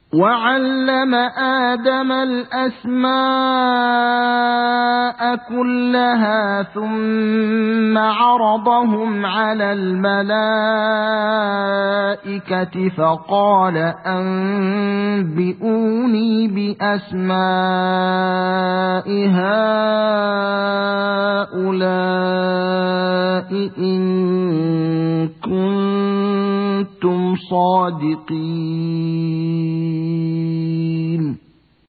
وعلم آدم الأسماء كلها ثم عرضهم على الملائكة فقال أنبئوني بأسماء هؤلاء إن كنتم صادقين.